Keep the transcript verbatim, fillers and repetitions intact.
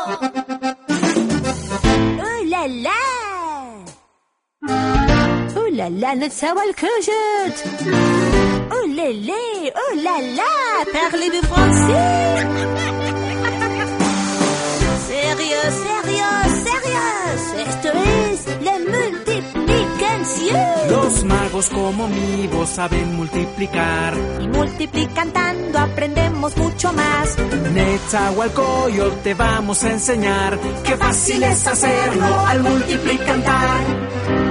Oh là là! Oh là là, Netzawalkujut! Oh lélé, oh là là, parlez-vous français? Sérieux, sérieux, sérieux, esto es la multiplicación. Los magos como mi voz saben multiplicar. Y multiplicando aprendemos mucho más. Netzahualcoyotl te vamos a enseñar. Qué fácil es hacerlo al multiplicar.